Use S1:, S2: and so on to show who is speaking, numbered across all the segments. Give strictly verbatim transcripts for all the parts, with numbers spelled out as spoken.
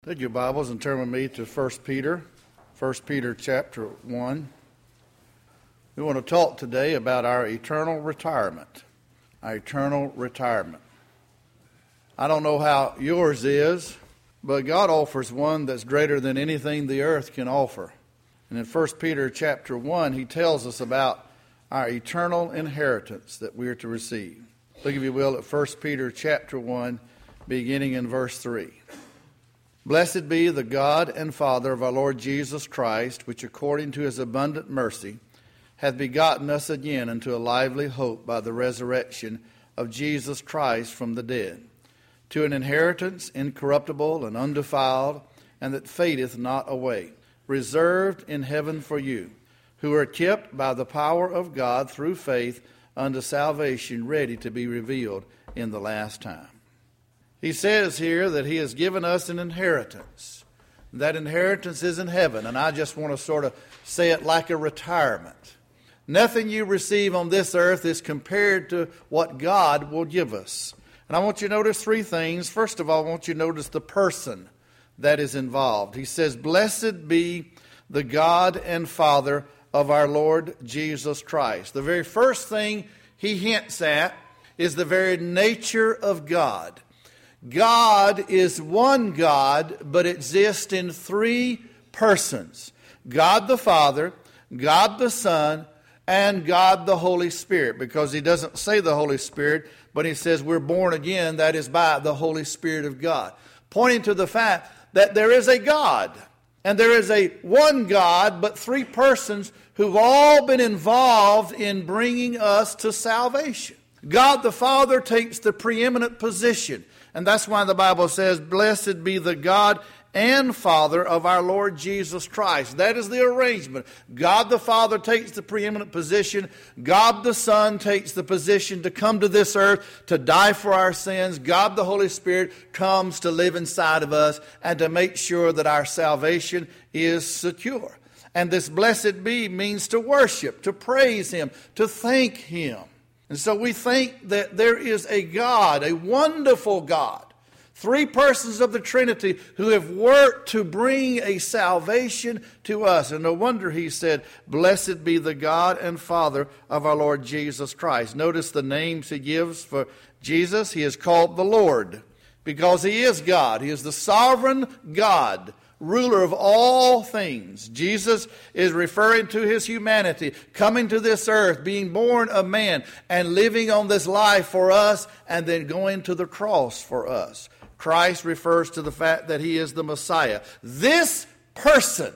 S1: Take your Bibles and turn with me to First Peter, First Peter chapter one. We want to talk today about our eternal retirement, our eternal retirement. I don't know how yours is, but God offers one that's greater than anything the earth can offer. And in First Peter chapter one, he tells us about our eternal inheritance that we are to receive. Look, if you will, at First Peter chapter one, beginning in verse three. Blessed be the God and Father of our Lord Jesus Christ, which according to his abundant mercy hath begotten us again unto a lively hope by the resurrection of Jesus Christ from the dead, to an inheritance incorruptible and undefiled, and that fadeth not away, reserved in heaven for you, who are kept by the power of God through faith unto salvation, ready to be revealed in the last time. He says here that he has given us an inheritance. That inheritance is in heaven, and I just want to sort of say it like a retirement. Nothing you receive on this earth is compared to what God will give us. And I want you to notice three things. First of all, I want you to notice the person that is involved. He says, blessed be the God and Father of our Lord Jesus Christ. The very first thing he hints at is the very nature of God. God is one God, but exists in three persons. God the Father, God the Son, and God the Holy Spirit. Because he doesn't say the Holy Spirit, but he says we're born again, that is by the Holy Spirit of God. Pointing to the fact that there is a God. And there is a one God, but three persons who've all been involved in bringing us to salvation. God the Father takes the preeminent position. And that's why the Bible says, blessed be the God and Father of our Lord Jesus Christ. That is the arrangement. God the Father takes the preeminent position. God the Son takes the position to come to this earth to die for our sins. God the Holy Spirit comes to live inside of us and to make sure that our salvation is secure. And this blessed be means to worship, to praise him, to thank him. And so we think that there is a God, a wonderful God, three persons of the Trinity who have worked to bring a salvation to us. And no wonder he said, blessed be the God and Father of our Lord Jesus Christ. Notice the names he gives for Jesus. He is called the Lord because he is God. He is the sovereign God, ruler of all things. Jesus is referring to his humanity, coming to this earth, being born a man, and living on this life for us, and then going to the cross for us. Christ refers to the fact that he is the Messiah. This person,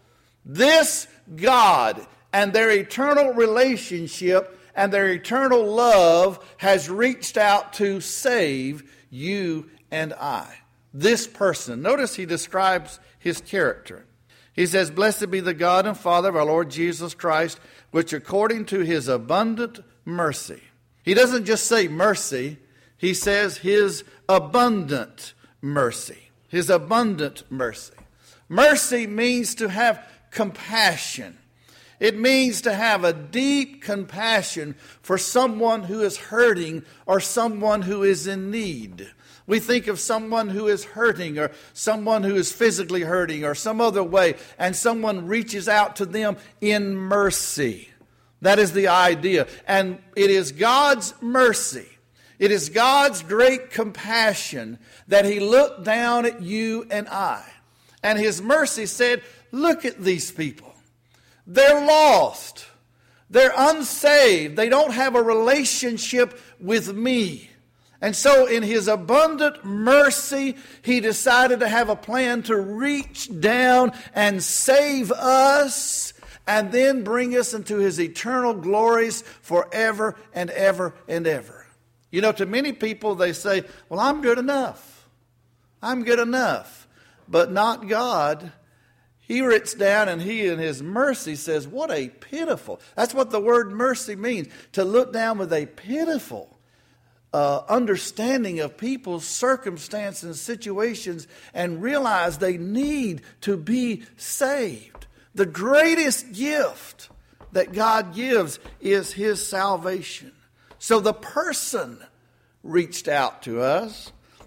S1: this God, and their eternal relationship and their eternal love has reached out to save you and I. This person. Notice he describes his character. He says, blessed be the God and Father of our Lord Jesus Christ, which according to his abundant mercy. He doesn't just say mercy. He says his abundant mercy. His abundant mercy. Mercy means to have compassion. It means to have a deep compassion for someone who is hurting or someone who is in need. We think of someone who is hurting or someone who is physically hurting or some other way, and someone reaches out to them in mercy. That is the idea. And it is God's mercy. It is God's great compassion that he looked down at you and I. And his mercy said, look at these people. They're lost. They're unsaved. They don't have a relationship with me. And so in his abundant mercy, he decided to have a plan to reach down and save us and then bring us into his eternal glories forever and ever and ever. You know, to many people they say, well, I'm good enough. I'm good enough. But not God. He reaches down and he in his mercy says, what a pitiful. That's what the word mercy means. To look down with a pitiful Uh, understanding of people's circumstances and situations and realize they need to be saved. The greatest gift that God gives is his salvation. So the person reached out to us.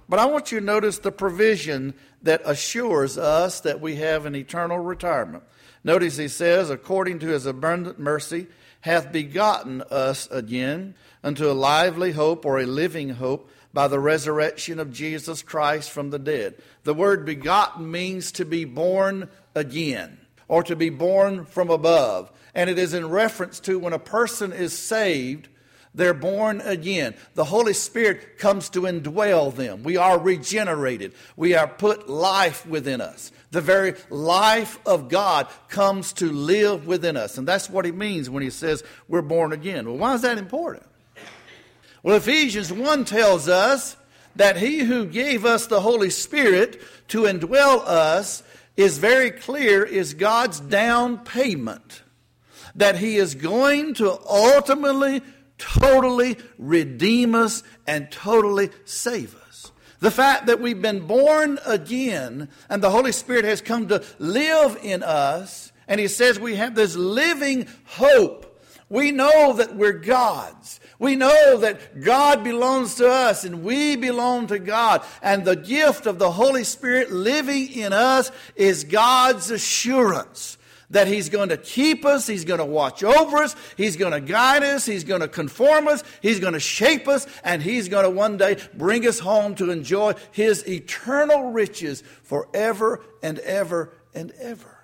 S1: But I want you to notice the provision that assures us that we have an eternal retirement. Notice he says, according to his abundant mercy, hath begotten us again unto a lively hope, or a living hope, by the resurrection of Jesus Christ from the dead. The word begotten means to be born again, or to be born from above. And it is in reference to when a person is saved, they're born again. The Holy Spirit comes to indwell them. We are regenerated. We are put life within us. The very life of God comes to live within us. And that's what he means when he says we're born again. Well, why is that important? Well, Ephesians one tells us that he who gave us the Holy Spirit to indwell us is very clear is God's down payment. That he is going to ultimately totally redeem us and totally save us. The fact that we've been born again and the Holy Spirit has come to live in us, and he says we have this living hope. We know that we're God's. We know that God belongs to us and we belong to God. And the gift of the Holy Spirit living in us is God's assurance that he's going to keep us, he's going to watch over us, he's going to guide us, he's going to conform us, he's going to shape us, and he's going to one day bring us home to enjoy his eternal riches forever and ever and ever.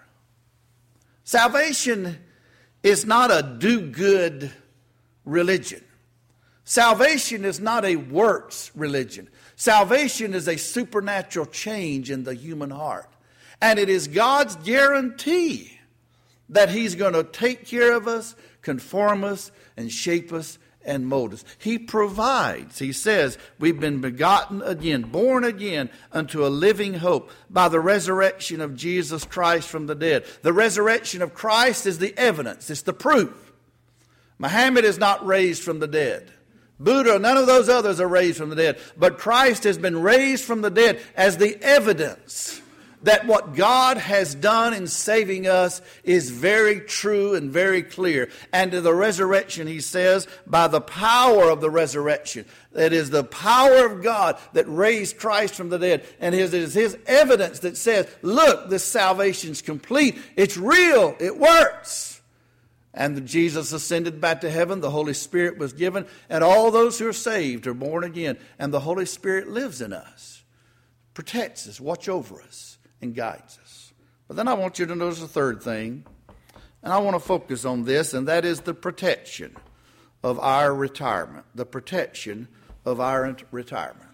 S1: Salvation is not a do-good religion. Salvation is not a works religion. Salvation is a supernatural change in the human heart. And it is God's guarantee that he's going to take care of us, conform us, and shape us, and mold us. He provides. He says we've been begotten again, born again unto a living hope by the resurrection of Jesus Christ from the dead. The resurrection of Christ is the evidence. It's the proof. Muhammad is not raised from the dead. Buddha, none of those others are raised from the dead. But Christ has been raised from the dead as the evidence that what God has done in saving us is very true and very clear. And to the resurrection, he says, by the power of the resurrection. It is the power of God that raised Christ from the dead. And it is his evidence that says, look, this salvation's complete. It's real. It works. And Jesus ascended back to heaven. The Holy Spirit was given. And all those who are saved are born again. And the Holy Spirit lives in us, protects us, watches over us, and guides us. But then I want you to notice a third thing, and I want to focus on this, and that is the protection of our retirement. The protection of our retirement.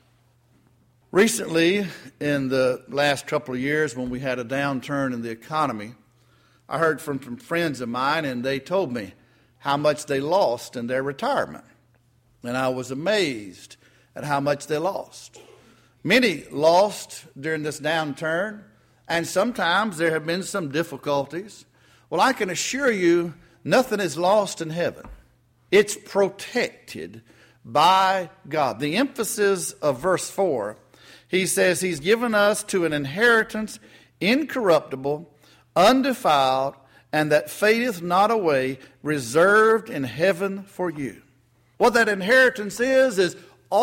S1: Recently, in the last couple of years when we had a downturn in the economy, I heard from some friends of mine, and they told me how much they lost in their retirement. And I was amazed at how much they lost. Many lost during this downturn, and sometimes there have been some difficulties. Well, I can assure you, nothing is lost in heaven. It's protected by God. The emphasis of verse four, he says he's given us to an inheritance incorruptible, undefiled, and that fadeth not away, reserved in heaven for you. What that inheritance is, is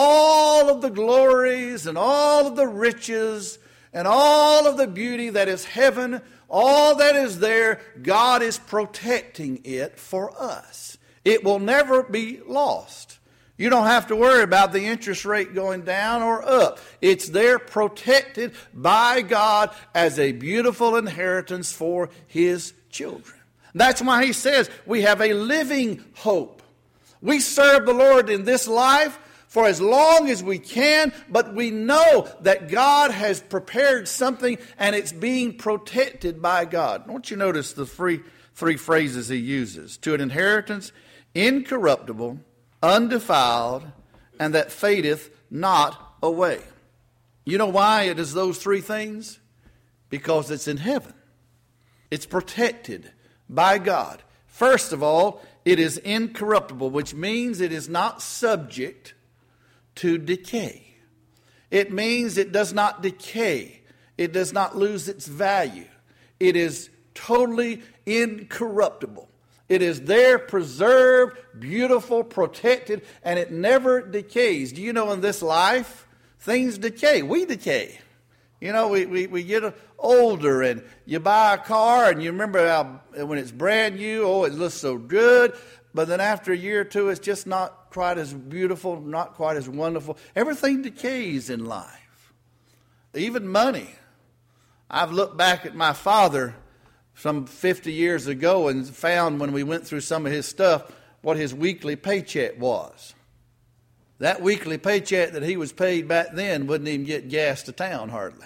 S1: all of the glories and all of the riches and all of the beauty that is heaven, all that is there, God is protecting it for us. It will never be lost. You don't have to worry about the interest rate going down or up. It's there protected by God as a beautiful inheritance for his children. That's why he says we have a living hope. We serve the Lord in this life for as long as we can, but we know that God has prepared something and it's being protected by God. I want you to notice the three, three phrases he uses. To an inheritance incorruptible, undefiled, and that fadeth not away. You know why it is those three things? Because it's in heaven. It's protected by God. First of all, it is incorruptible, which means it is not subject to decay. It means it does not decay. It does not lose its value. It is totally incorruptible. It is there, preserved, beautiful, protected, and it never decays. Do you know in this life, Things decay. We decay. You know, we, we, we get older, and you buy a car, and you remember how when it's brand new, oh, it looks so good. But then after a year or two, it's just not quite as beautiful, not quite as wonderful. Everything decays in life. Even money. I've looked back at my father some fifty years ago and found when we went through some of his stuff what his weekly paycheck was. That weekly paycheck that he was paid back then wouldn't even get gas to town hardly.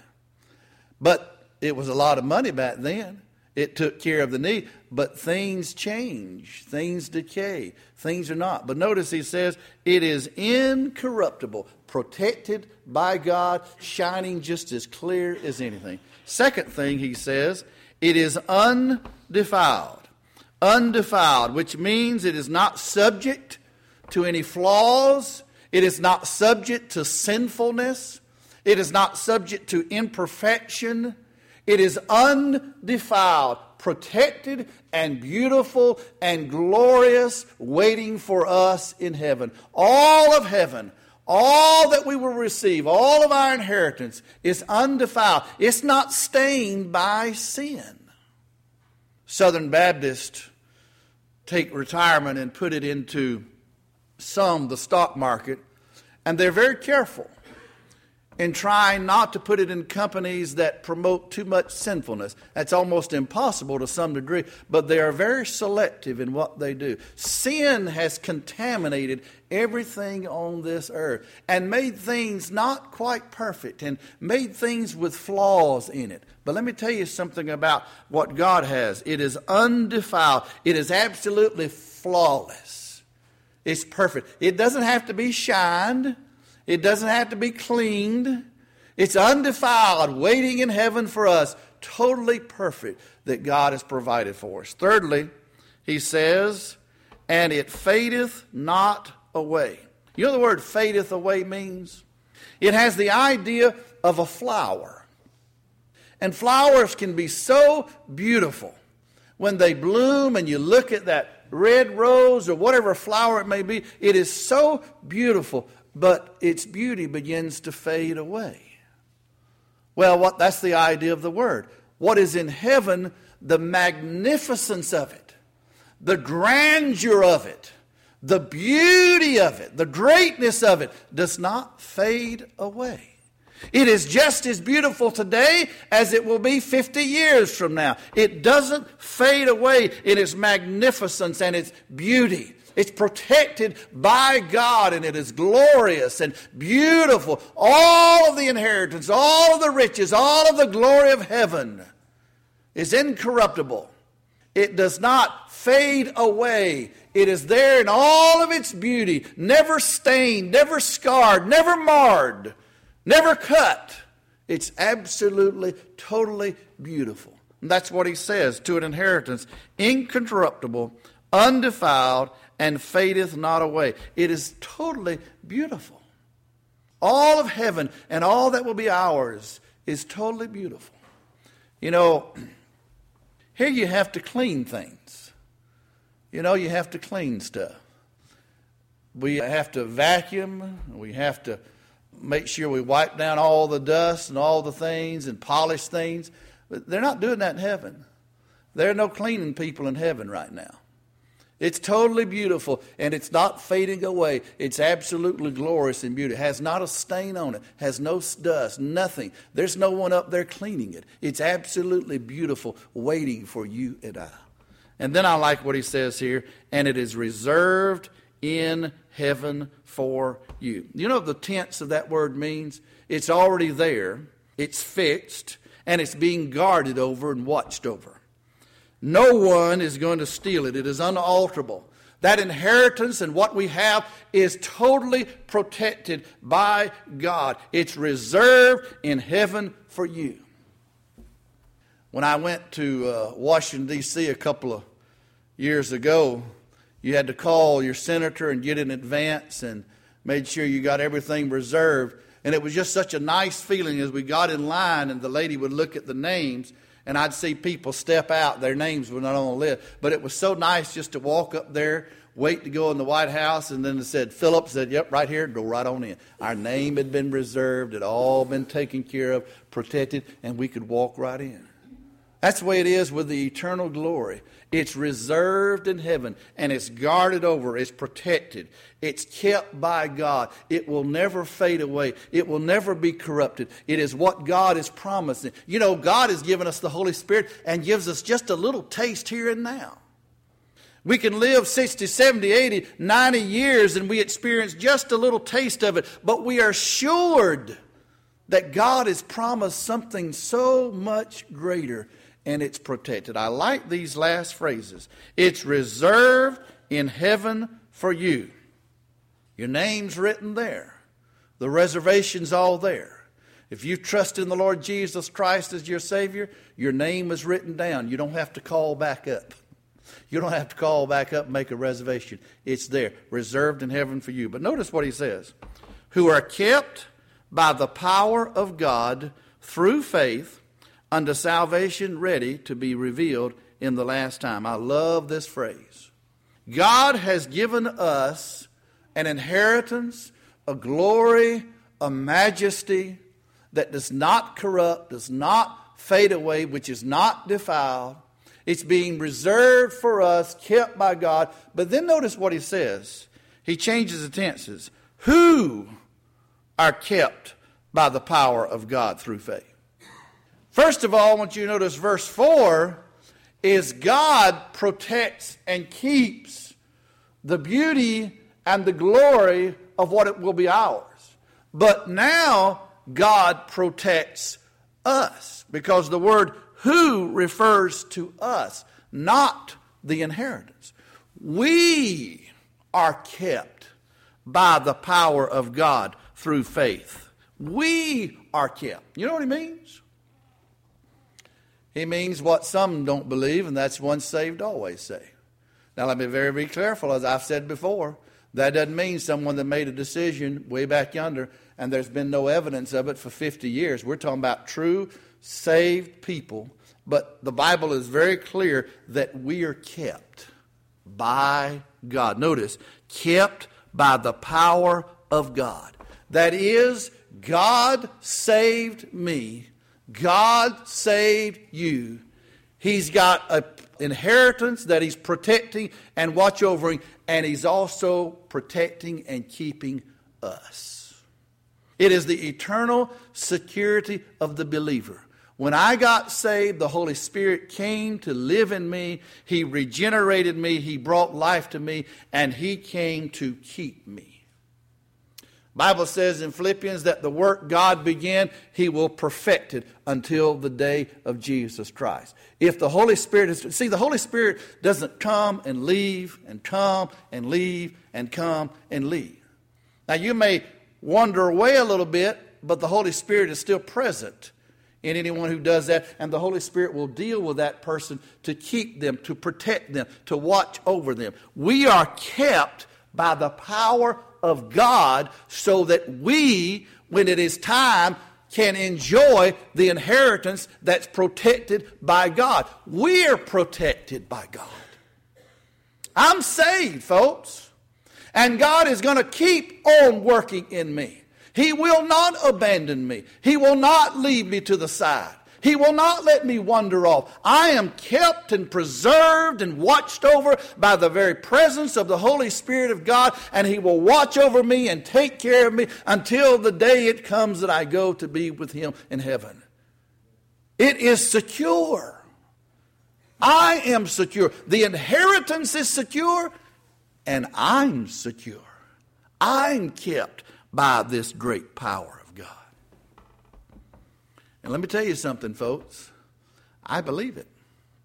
S1: But it was a lot of money back then. It took care of the need. But things change. Things decay. Things are not. But notice he says, it is incorruptible, protected by God, shining just as clear as anything. Second thing he says, it is undefiled. Undefiled, which means it is not subject to any flaws. It is not subject to sinfulness. It is not subject to imperfection. It is undefiled, protected and beautiful and glorious, waiting for us in heaven. All of heaven, all that we will receive, all of our inheritance is undefiled. It's not stained by sin. Southern Baptists take retirement and put it into some, the stock market, and they're very careful in trying not to put it in companies that promote too much sinfulness. That's almost impossible to some degree, but they are very selective in what they do. Sin has contaminated everything on this earth and made things not quite perfect and made things with flaws in it. But let me tell you something about what God has. It is undefiled. It is absolutely flawless. It's perfect. It doesn't have to be shined. It doesn't have to be cleaned. It's undefiled, waiting in heaven for us, totally perfect, that God has provided for us. Thirdly, he says, and it fadeth not away. You know what the word fadeth away means? It has the idea of a flower. And flowers can be so beautiful when they bloom and you look at that red rose or whatever flower it may be. It is so beautiful. But its beauty begins to fade away. Well, what that's the idea of the word. What is in heaven, the magnificence of it, the grandeur of it, the beauty of it, the greatness of it does not fade away. It is just as beautiful today as it will be fifty years from now. It doesn't fade away in its magnificence and its beauty. It's protected by God, and it is glorious and beautiful. All of the inheritance, all of the riches, all of the glory of heaven is incorruptible. It does not fade away. It is there in all of its beauty, never stained, never scarred, never marred, never cut. It's absolutely, totally beautiful. And that's what he says to an inheritance, incorruptible, undefiled, and fadeth not away. It is totally beautiful. All of heaven and all that will be ours is totally beautiful. You know, here you have to clean things. You know, you have to clean stuff. We have to vacuum. We have to make sure we wipe down all the dust and all the things and polish things. But they're not doing that in heaven. There are no cleaning people in heaven right now. It's totally beautiful, and it's not fading away. It's absolutely glorious and beautiful. It has not a stain on it, has no dust, nothing. There's no one up there cleaning it. It's absolutely beautiful, waiting for you and I. And then I like what he says here, and it is reserved in heaven for you. You know what the tense of that word means? It's already there, it's fixed, and it's being guarded over and watched over. No one is going to steal it. It is unalterable. That inheritance and what we have is totally protected by God. It's reserved in heaven for you. When I went to uh, Washington, D C a couple of years ago, you had to call your senator and get in advance and made sure you got everything reserved. And it was just such a nice feeling as we got in line and the lady would look at the names and I'd see people step out. Their names were not on the list. But it was so nice just to walk up there, wait to go in the White House, and then it said, Philip said, yep, right here, go right on in. Our name had been reserved, it had all been taken care of, protected, and we could walk right in. That's the way it is with the eternal glory. It's reserved in heaven, and it's guarded over, it's protected, it's kept by God. It will never fade away. It will never be corrupted. It is what God is promising. You know, God has given us the Holy Spirit and gives us just a little taste here and now. We can live sixty, seventy, eighty, ninety years and we experience just a little taste of it, but we are assured that God has promised something so much greater, and it's protected. I like these last phrases. It's reserved in heaven for you. Your name's written there. The reservation's all there. If you trust in the Lord Jesus Christ as your Savior, your name is written down. You don't have to call back up. You don't have to call back up and make a reservation. It's there, reserved in heaven for you. But notice what he says. Who are kept by the power of God through faith unto salvation, ready to be revealed in the last time. I love this phrase. God has given us an inheritance, a glory, a majesty that does not corrupt, does not fade away, which is not defiled. It's being reserved for us, kept by God. But then notice what he says. He changes the tenses. Who are kept by the power of God through faith? First of all, I want you to notice verse four is God protects and keeps the beauty and the glory of what it will be ours. But now God protects us, because the word who refers to us, not the inheritance. We are kept by the power of God through faith. We are kept. You know what he means? He means what some don't believe, and that's once saved, always saved. Now let me be very, very careful, as I've said before. That doesn't mean someone that made a decision way back yonder and there's been no evidence of it for fifty years. We're talking about true saved people. But the Bible is very clear that we are kept by God. Notice, kept by the power of God. That is, God saved me. God saved you. He's got an inheritance that he's protecting and watch overing, and he's also protecting and keeping us. It is the eternal security of the believer. When I got saved, the Holy Spirit came to live in me. He regenerated me. He brought life to me, and he came to keep me. Bible says in Philippians that the work God began, he will perfect it until the day of Jesus Christ. If the Holy Spirit is, see, the Holy Spirit doesn't come and leave and come and leave and come and leave. Now you may wander away a little bit, but the Holy Spirit is still present in anyone who does that, and the Holy Spirit will deal with that person to keep them, to protect them, to watch over them. We are kept by the power of God so that we, when it is time, can enjoy the inheritance that's protected by God. We're protected by God. I'm saved, folks. And God is going to keep on working in me. He will not abandon me. He will not leave me to the side. He will not let me wander off. I am kept and preserved and watched over by the very presence of the Holy Spirit of God, and he will watch over me and take care of me until the day it comes that I go to be with him in heaven. It is secure. I am secure. The inheritance is secure, and I'm secure. I'm kept by this great power of God. And let me tell you something, folks. I believe it.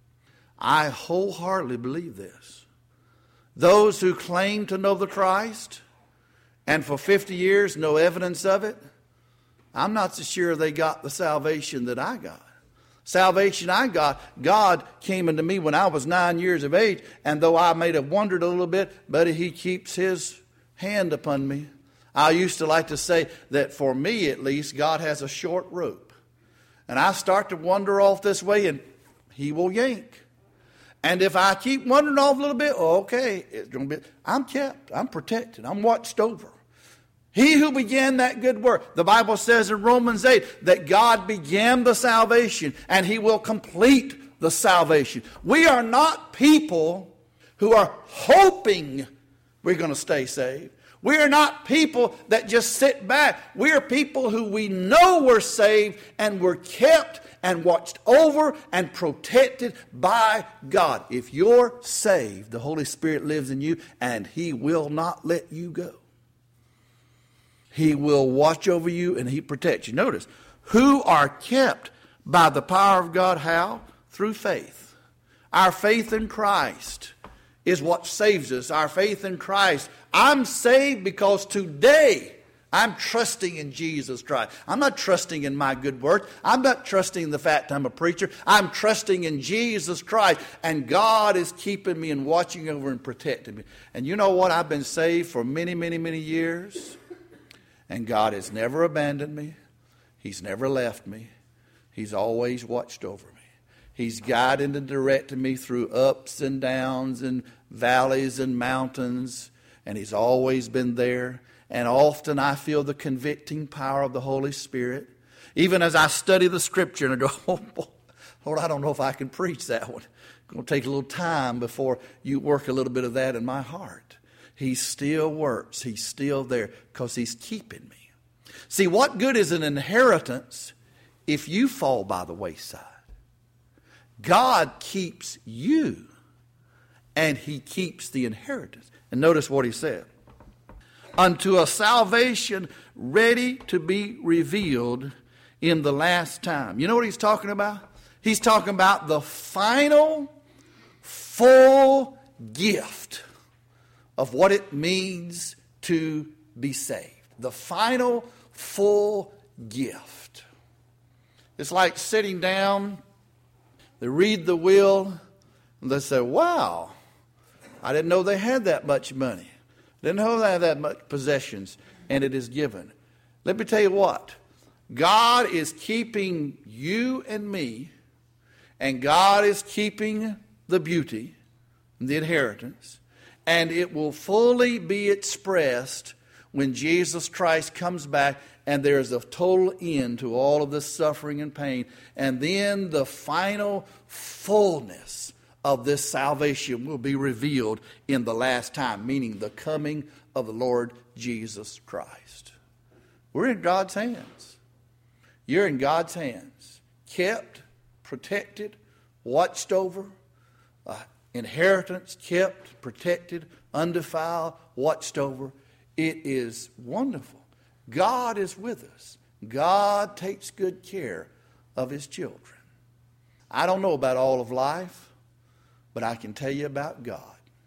S1: I wholeheartedly believe this. Those who claim to know the Christ and for fifty years no evidence of it, I'm not so sure they got the salvation that I got. Salvation I got, God came into me when I was nine years of age, and though I may have wandered a little bit, but he keeps his hand upon me. I used to like to say that for me at least, God has a short rope. And I start to wander off this way and he will yank. And if I keep wandering off a little bit, okay, it's going to be, I'm kept, I'm protected, I'm watched over. He who began that good work, the Bible says in Romans eight that God began the salvation and he will complete the salvation. We are not people who are hoping we're going to stay saved. We are not people that just sit back. We are people who we know we're saved and we're kept and watched over and protected by God. If you're saved, the Holy Spirit lives in you and he will not let you go. He will watch over you and he protects you. Notice, who are kept by the power of God. How? Through faith. Our faith in Christ is what saves us. Our faith in Christ. I'm saved because today I'm trusting in Jesus Christ. I'm not trusting in my good works. I'm not trusting in the fact I'm a preacher. I'm trusting in Jesus Christ. And God is keeping me and watching over and protecting me. And you know what? I've been saved for many, many, many years. And God has never abandoned me. He's never left me. He's always watched over me. He's guided and directed me through ups and downs and valleys and mountains. And he's always been there. And often I feel the convicting power of the Holy Spirit. Even as I study the Scripture and I go, oh, boy, Lord, I don't know if I can preach that one. It's going to take a little time before you work a little bit of that in my heart. He still works. He's still there because he's keeping me. See, what good is an inheritance if you fall by the wayside? God keeps you and he keeps the inheritance. And notice what he said. Unto a salvation ready to be revealed in the last time. You know what he's talking about? He's talking about the final, full gift of what it means to be saved. The final, full gift. It's like sitting down, they read the will, and they say, wow, I didn't know they had that much money. Didn't know they had that much possessions, and it is given. Let me tell you what. God is keeping you and me, and God is keeping the beauty, the inheritance, and it will fully be expressed when Jesus Christ comes back and there is a total end to all of this suffering and pain. And then the final fullness of this salvation will be revealed in the last time, meaning the coming of the Lord Jesus Christ. We're in God's hands. You're in God's hands. Kept, protected, watched over, uh, inheritance kept, protected, undefiled, watched over. It is wonderful. God is with us. God takes good care of his children. I don't know about all of life, but I can tell you about God.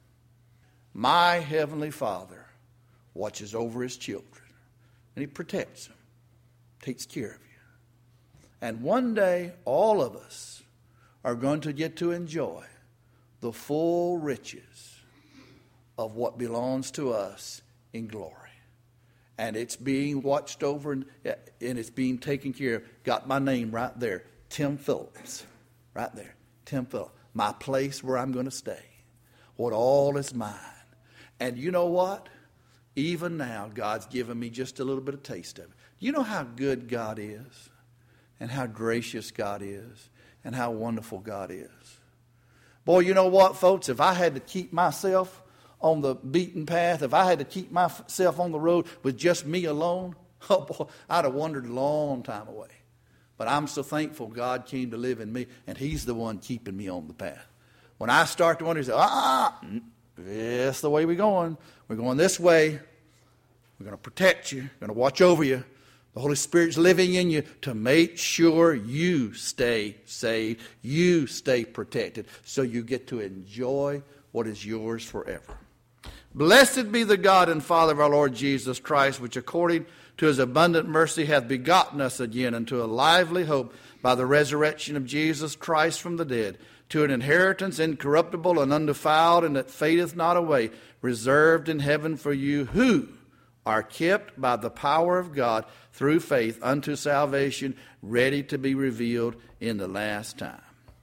S1: My heavenly Father watches over his children, and he protects them, takes care of you. And one day, all of us are going to get to enjoy the full riches of what belongs to us in glory. And it's being watched over and, and it's being taken care of. Got my name right there, Tim Phillips, right there, Tim Phillips. My place where I'm going to stay. What all is mine. And you know what? Even now, God's given me just a little bit of taste of it. You know how good God is? And how gracious God is? And how wonderful God is? Boy, you know what, folks? If I had to keep myself on the beaten path, if I had to keep myself on the road with just me alone, oh boy, I'd have wandered a long time away. But I'm so thankful God came to live in me, and he's the one keeping me on the path. When I start to wonder, he says, ah, that's the way we're going. We're going this way. We're going to protect you. We're going to watch over you. The Holy Spirit's living in you to make sure you stay saved, you stay protected, so you get to enjoy what is yours forever. Blessed be the God and Father of our Lord Jesus Christ, which according to his abundant mercy hath begotten us again unto a lively hope by the resurrection of Jesus Christ from the dead, to an inheritance incorruptible and undefiled, and that fadeth not away, reserved in heaven for you, who are kept by the power of God through faith unto salvation, ready to be revealed in the last time.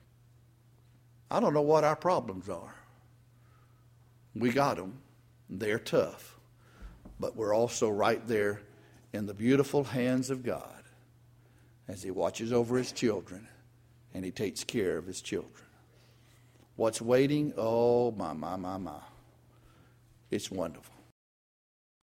S1: I don't know what our problems are. We got them. They're tough. But we're also right there in the beautiful hands of God as he watches over his children and he takes care of his children. What's waiting? Oh, my, my, my, my. It's wonderful.